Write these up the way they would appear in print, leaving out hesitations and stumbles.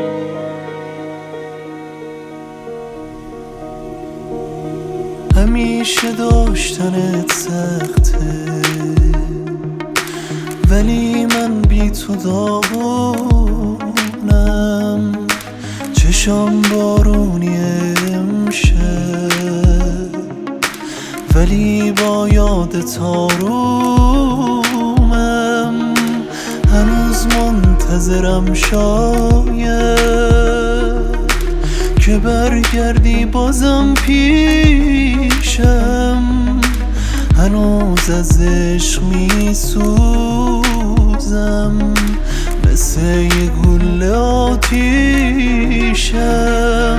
همیشه داشتنت سخته، ولی من بی تو داغونم. چشام بارونی امشب، ولی با یادت آرومم. هنوز منتظرم شاید که برگردی بازم پیشم. هنوز از عشق می سوزم، مثل یه گل آتیشم.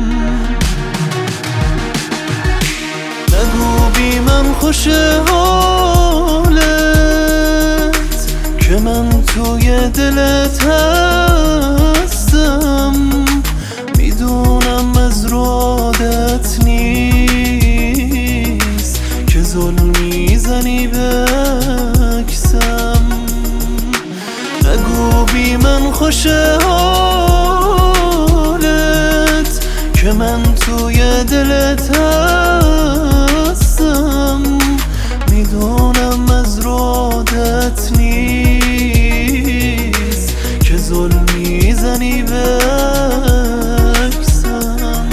نگو بی من خوش حالت، که من توی دلت هستم. میدونم از رو عادت نیست که ظلم میزنی به عکسم. نگو بی من خوش حالت، که من توی دلت هستم. میدونم از رو عادت نیست که ظلم میزنی به عکسم.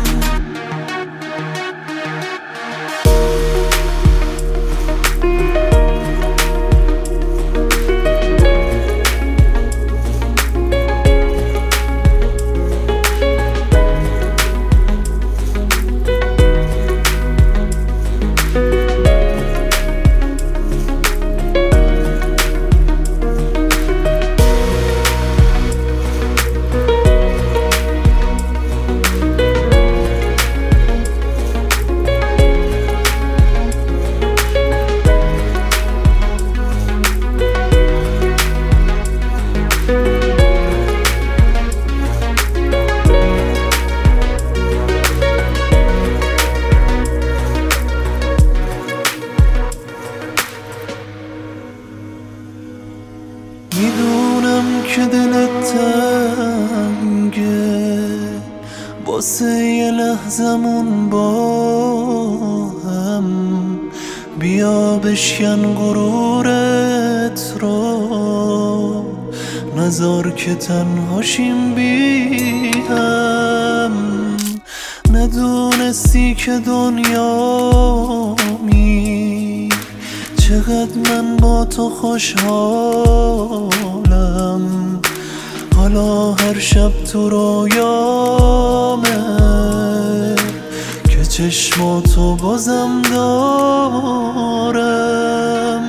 میدونم که دلت تنگه، واسه یه لحظمون با هم. بیا بشکن غرورت رو، نذار که تنهاشیم بی هم. ندونستی که دنیامی، چقدر من با تو خوشحالم. حالا هر شب تو رویامه که چشماتو بازم دارم.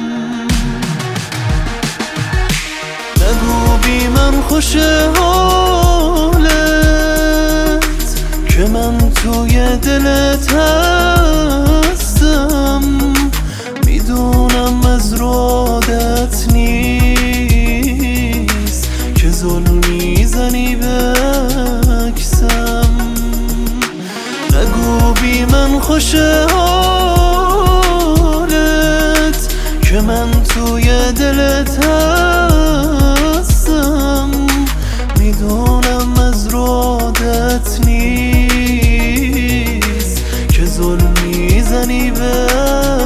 نگو بی من خوش حالت، که من توی دلت هستم. میدونم از رو عادت نیست که ظلم میزنی به عکسم. نگو بی من خوش حالت، که من توی دلت هستم. میدونم از رو عادت نیست که ظلم میزنی به